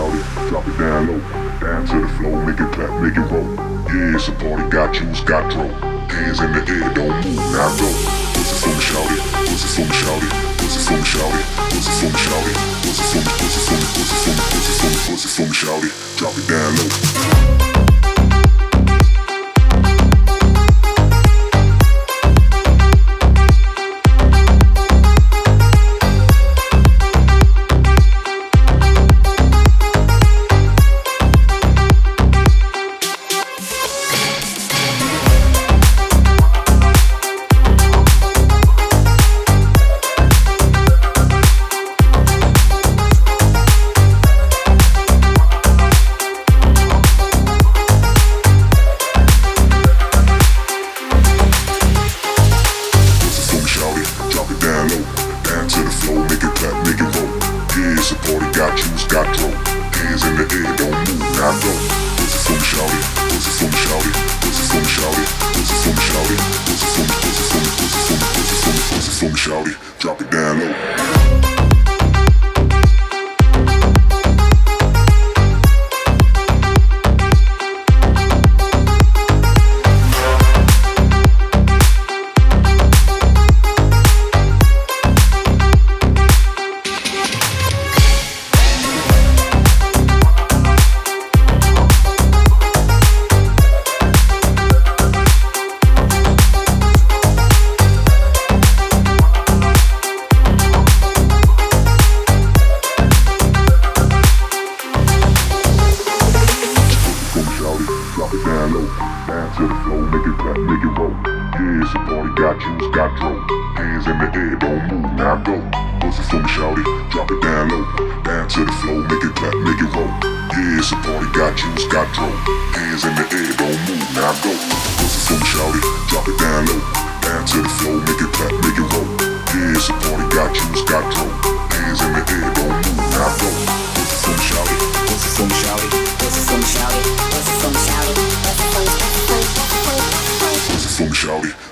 shout it, drop it down low. Down to the floor, make it clap, make it roll. Yeah, it's a party, got juice, got throw. Hands in the air, don't move, now go. What's it from, shout it? What's it from, shout it? What's it from, shout it? What's it from, shout it? What's it from, what's it from, what's it from, what's it from, what's it from, shout it? Drop it down low. It's a party, got juice, got throw. Hands in the air, don't move, now go. What's it from, shout it? What's it from, shout it? What's it from, shout it? What's it from, shout it? What's it from, what's it from, what's it from, what's it from, what's it from, shout it? Drop it down low. Down to the floor, make it clap, make it roll. Yeah, it's a party, got juice, got throw. Hands in the air, don't move, now go. What's it from, shout it? Drop it down low. Down to the floor, make it clap, make it roll. Yeah, it's a party, got juice, got throw. Hands in the air, don't move, now go. What's it from, shout it? Drop it down low. Down to the floor, make it clap, make it roll. Yeah, it's a party, got juice, got throw. Hands in the air, don't move, now go. What's it from, shout it? What's it from, shout it? What's it from, shout it? What's it from, shout it? What's it from, shout it?